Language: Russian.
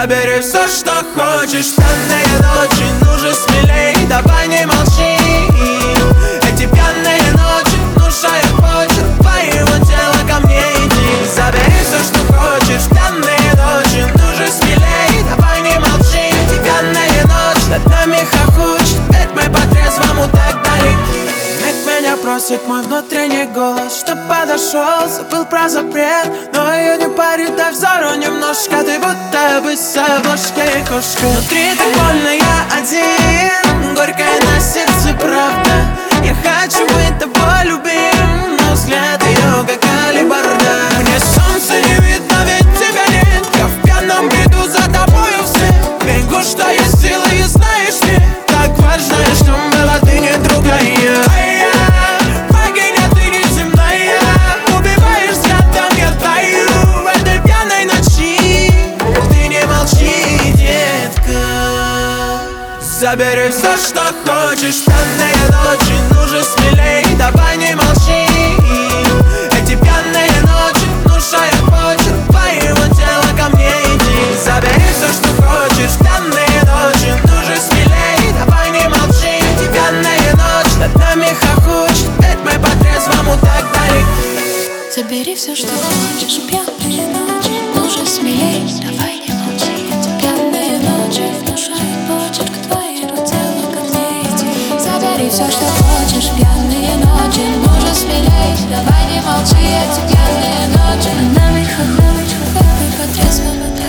Забери все, что хочешь. Пьяные ночи, ну же смелей, давай не молчи. Эти пьяные ночи внушают почерк твоего тела, ко мне иди. Забери все, что хочешь. Пьяные ночи, ну же смелей, давай не молчи. Эти пьяные ночи над нами хохочет, ведь мы по-трезвому так далеки. Ведь меня просит мой внутренний голос, чтоб подошел, забыл про запрет. Но ее не парит, дай взору немножко. Ты будто бы с обложки кошка. Внутри так больно, я один, горькая на сердце правда. Я хочу быть тобой любим, но взгляд ее как алебарда. Мне солнца не видно, ведь тебя нет. Я в пьяном бреду за тобою вслед. Бегу, что есть силы, и знаешь ли, так важно, что была ты не другая. Богиня, ты неземная, убиваешь взглядом, я таю в этой пьяной ночи. Ты не молчи, детка. Забери все, что хочешь. Пьяные ночи, ну же смелей, давай не молчи. Эти пьяные ночи внушают почерк твоего тела, ко мне иди. Забери все, что хочешь. Пьяные ночи, ну же смелей, давай не молчи. Эти пьяные ночи над нами хохочет, ведь мы по-трезвому так далеки. Забери все, что хочешь. Пьяные ночи, ну же смелей, давай не молчи. Эти пьяные ночи внушают почерк твоего тела, ко мне иди. Забери все, что хочешь. Пьяные ночи, ну же смелей, давай не молчи. Эти пьяные ночи над нами хохочет, ведь мы по-трезвому